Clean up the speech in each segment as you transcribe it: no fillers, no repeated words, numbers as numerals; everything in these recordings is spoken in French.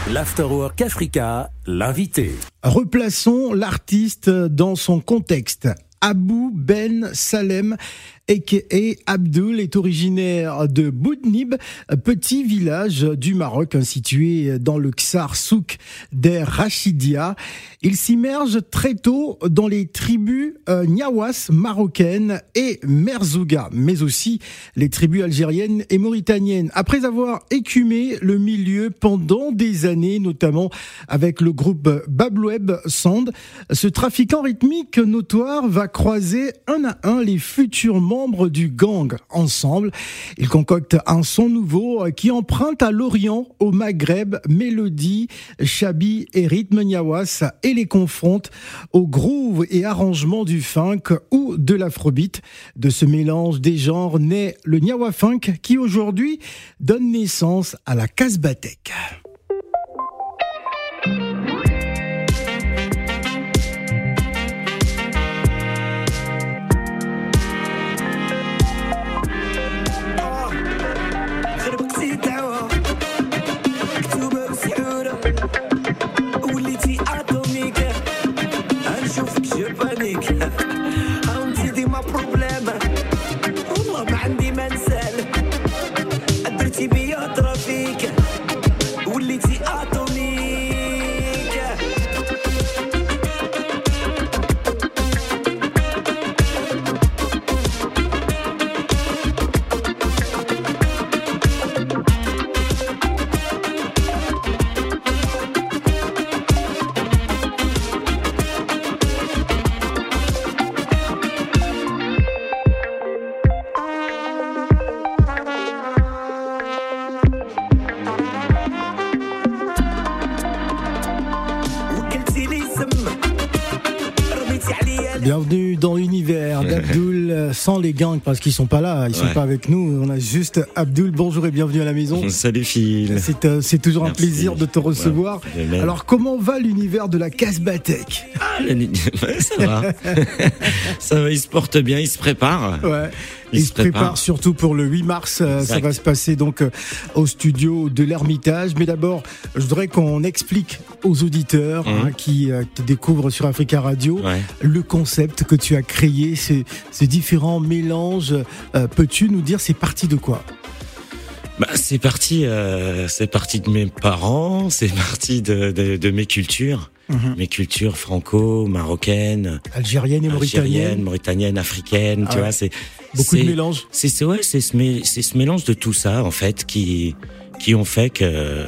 L'Afterwork Africa, l'invité. Replaçons l'artiste dans son contexte. Abou Ben Salem, a.k.a. Abdul, est originaire de Boudnib, petit village du Maroc situé dans le Ksar Souk der Rachidia. Il s'immerge très tôt dans les tribus Niawas marocaines et Merzouga, mais aussi les tribus algériennes et mauritaniennes. Après avoir écumé le milieu pendant des années, notamment avec le groupe Babloueb Sand, ce trafiquant rythmique notoire va croiser un à un les futurs membres du gang. Ensemble, ils concoctent un son nouveau qui emprunte à l'Orient, au Maghreb, mélodie, chabi et rythme niawas, et les confronte au groove et arrangement du funk ou de l'afrobeat. De ce mélange des genres naît le niawa funk qui aujourd'hui donne naissance à la Kasbatek. Bienvenue dans l'univers d'Abdul sans les gangs, parce qu'ils sont pas là, ils sont pas avec nous. On a juste Abdul. Bonjour et bienvenue à la maison. Salut Phil. C'est toujours un plaisir de te recevoir. Ouais, alors comment va l'univers de la Kasbatek? Ça va. Ça va, il se porte bien, il se prépare. Ouais. Il se prépare surtout pour le 8 mars. Ça va se passer donc au studio de l'Ermitage. Mais d'abord, je voudrais qu'on explique aux auditeurs qui te découvrent sur Africa Radio le concept que tu as créé, ces différents mélanges. Peux-tu nous dire c'est parti de quoi? C'est parti de mes parents, c'est parti de mes cultures. Mes cultures franco-marocaines, algériennes et mauritaniennes, africaines, tu vois, c'est beaucoup de mélanges. C'est ce mélange de tout ça en fait qui ont fait que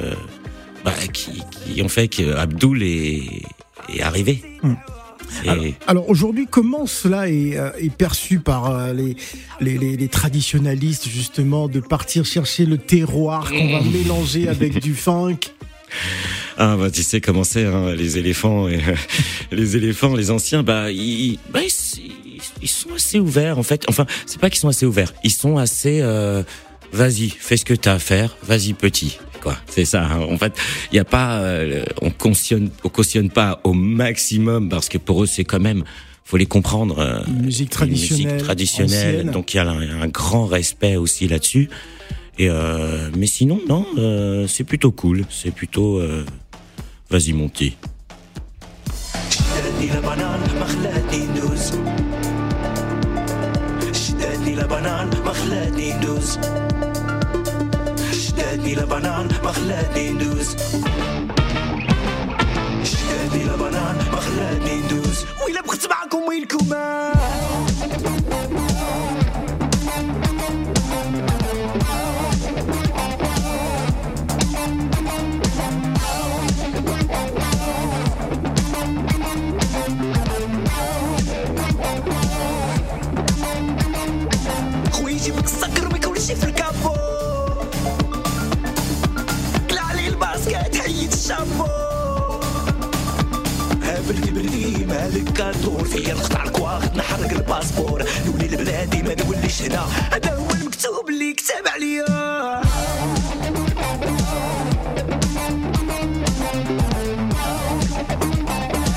Abdul est arrivé. Alors aujourd'hui, comment cela est perçu par les traditionalistes, justement, de partir chercher le terroir qu'on va mélanger avec du funk? Tu sais comment c'est, les éléphants, les anciens, ils sont assez ouverts en fait. Enfin, c'est pas qu'ils sont assez ouverts, ils sont assez vas-y, fais ce que t'as à faire, vas-y petit. Quoi, c'est ça. En fait, il y a pas, on cautionne pas au maximum parce que pour eux c'est quand même, faut les comprendre. Une musique traditionnelle. Donc il y a un grand respect aussi là-dessus. Et mais sinon non, c'est plutôt cool, c'est plutôt vas-y mon petit. شدادني لبنان ما خلاني ندوز شدادني لبنان ما خلاني ندوز ويلا بغيت معاكم وينكم خويا يجيبك السكر ما يكونش في الكابو الشامبو بردي مالك كادور فيا نقطع الكواخ نحرق الباسبور نولي لبلادي ما نوليش هنا هذا هو المكتوب اللي كتب عليا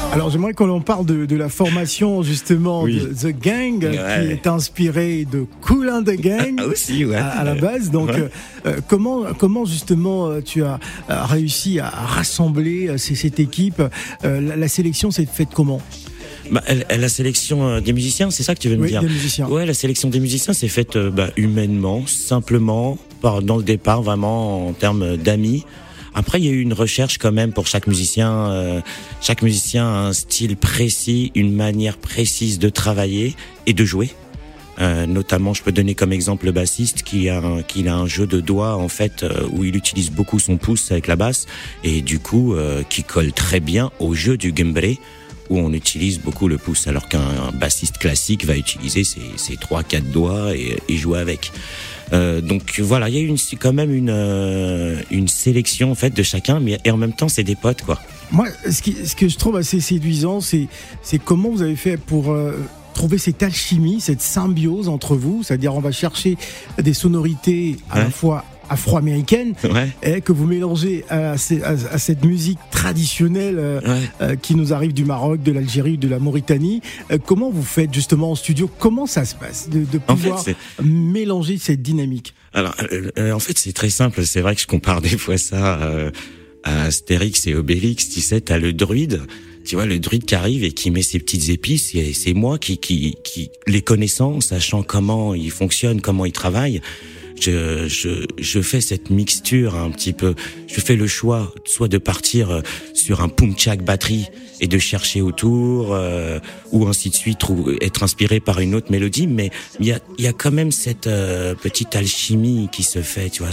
Alors j'aimerais qu'on en parle de la formation justement Oui. de The Gang, qui Ouais. est inspirée de Kool and the Gang. Ah, aussi, ouais. À la base, donc Ouais. comment justement tu as réussi à rassembler cette équipe, la sélection s'est faite comment? Bah, la sélection des musiciens, c'est ça que tu veux me Oui, dire? des musiciens. Ouais, la sélection des musiciens s'est faite humainement, simplement, dans le départ, vraiment en termes d'amis. Après, il y a eu une recherche quand même pour chaque musicien. Chaque musicien a un style précis, une manière précise de travailler et de jouer. Notamment, je peux donner comme exemple le bassiste qui a un jeu de doigts en fait où il utilise beaucoup son pouce avec la basse et du coup qui colle très bien au jeu du gumbre où on utilise beaucoup le pouce, alors qu'un bassiste classique va utiliser ses 3-4 doigts et jouer avec. Donc voilà, il y a eu quand même une sélection en fait de chacun, mais et en même temps c'est des potes quoi. Moi, ce que je trouve assez séduisant, c'est comment vous avez fait pour trouver cette alchimie, cette symbiose entre vous. C'est-à-dire, on va chercher des sonorités à la fois afro-américaines et que vous mélangez à cette musique traditionnelle qui nous arrive du Maroc, de l'Algérie, de la Mauritanie. Comment vous faites justement en studio? Comment ça se passe de pouvoir mélanger cette dynamique? Alors, en fait, c'est très simple. C'est vrai que je compare des fois ça à Astérix et Obélix. Tu sais, t'as le druide. Tu vois, le druide qui arrive et qui met ses petites épices, et c'est moi qui les connaissant, sachant comment il fonctionne, comment il travaille, je fais cette mixture un petit peu. Je fais le choix soit de partir sur un pumchak batterie et de chercher autour, ou ainsi de suite, ou être inspiré par une autre mélodie, mais il y a quand même cette petite alchimie qui se fait, tu vois,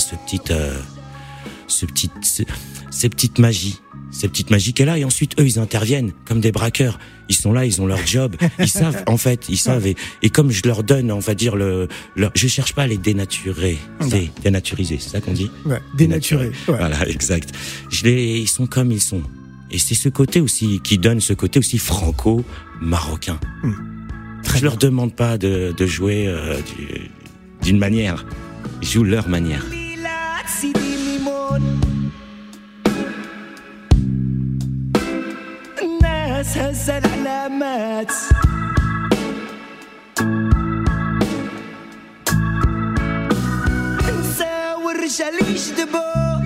ces petites magies. Ces petites magies qu'elle a, et ensuite eux ils interviennent comme des braqueurs. Ils sont là, ils ont leur job, ils savent en fait, ils savent et comme je leur donne, on va dire je cherche pas à les dénaturer, c'est dénaturiser, c'est ça qu'on dit? Ouais, dénaturer. Ouais. Voilà, exact. Ils sont comme ils sont. Et c'est ce côté aussi qui donne ce côté aussi franco-marocain. Je leur demande pas de jouer d'une manière, ils jouent leur manière. هز العلامات نساو الرجال يجذبوا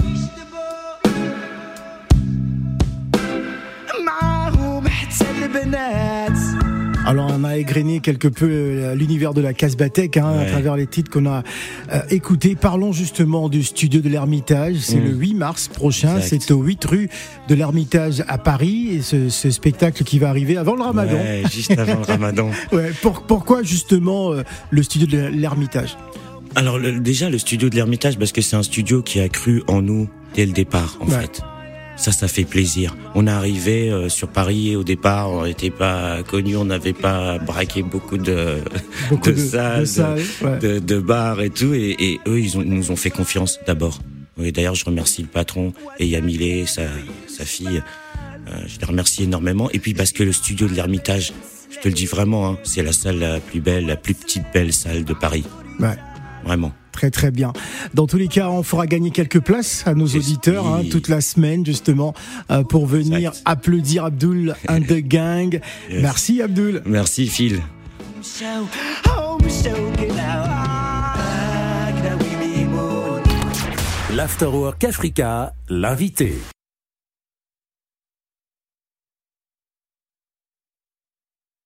معاهم حتى البنات. Alors on a égrené quelque peu l'univers de la Casbatech à travers les titres qu'on a écoutés. Parlons justement du studio de l'Ermitage. C'est le 8 mars prochain. Exact. C'est au 8 rue de l'Ermitage à Paris. Et ce spectacle qui va arriver avant le Ramadan. Ouais, juste avant le Ramadan. Pourquoi justement le studio de l'Ermitage? Alors déjà le studio de l'Ermitage, parce que c'est un studio qui a cru en nous dès le départ en fait. Ça fait plaisir. On est arrivé sur Paris et au départ, on n'était pas connus, on n'avait pas braqué beaucoup de salles, de bars et tout. Et eux, ils nous ont fait confiance d'abord. Oui, d'ailleurs, je remercie le patron et Yamile, sa fille. Je les remercie énormément. Et puis parce que le studio de l'Ermitage, je te le dis vraiment, c'est la salle la plus belle, la plus petite belle salle de Paris. Ouais. Vraiment. Très très bien. Dans tous les cas, on fera gagner quelques places à nos auditeurs toute la semaine justement pour venir applaudir Abdoul and the Gang. Merci Abdoul. Merci Phil. L'Afterwork Africa, l'invité.